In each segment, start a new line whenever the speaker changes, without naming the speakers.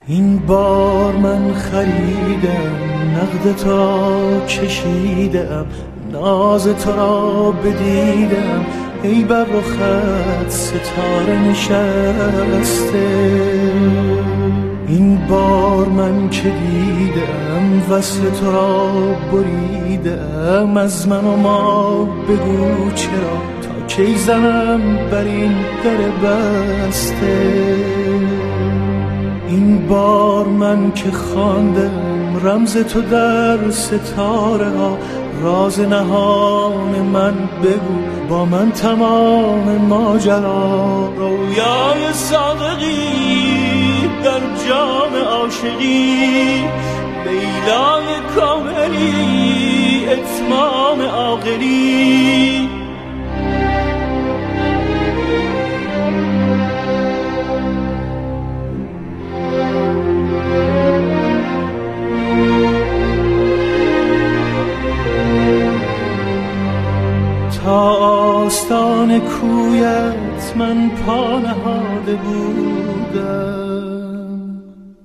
این بار من خریدم، نقد تو را کشیدم، ناز تو را بدیدم، ای بر رخت ستاره نشسته. این بار من که دیدم وصل تو را بریدم، از من و ما بگو چرا، تا کی زنم بر این در بسته. این بار من که خواندم رمز تو در ستاره ها، راز نهان من بگو با من تمام ماجرا. رویای صادقی در جام عاشقی، لیلای کاملی اتمام عاقلی. تا آستان کویت من پا نهاده بودم،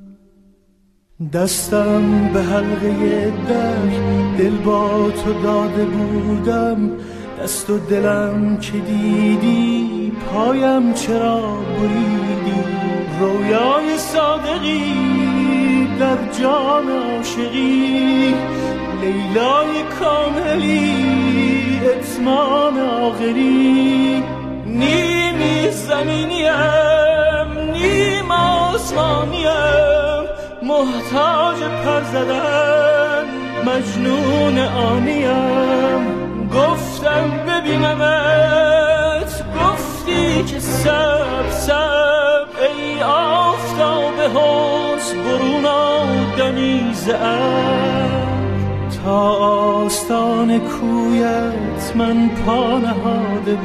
دستم به حلقه در دل با تو داده بودم. دست و دلم که دیدی پایم چرا بریدی. رویای صادقی در جام عاشقی، لیلای کاملی اتمام آخری. نیمی زمینیم نیم آسمانیم، محتاج پر زدن مجنون آنیم. گفتم ببینمت، گفتی که سب سب، ای آفتاب حسن برون آدمی زعر. تا آستان کویت من پا نهاده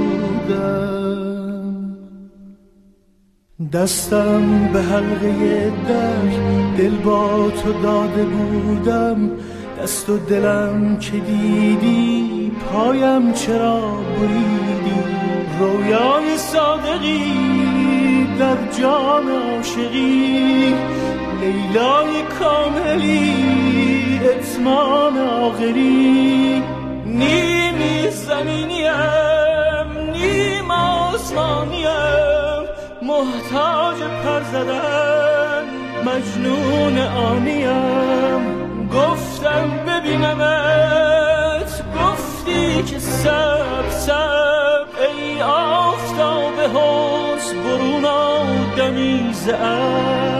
بودم، دستم به حلقه در دل با تو داده بودم. دست و دلم که دیدی پایم چرا بریدی. رویای صادقی در جام عاشقی، لیلای کاملی اتمام آخری. نیمی زمینیم نیم آسمانیم، محتاج پر زدن مجنون آنیم. گفتم ببینمت، گفتی که سب سب، ای آفتاب حسن برون آدمی زعر.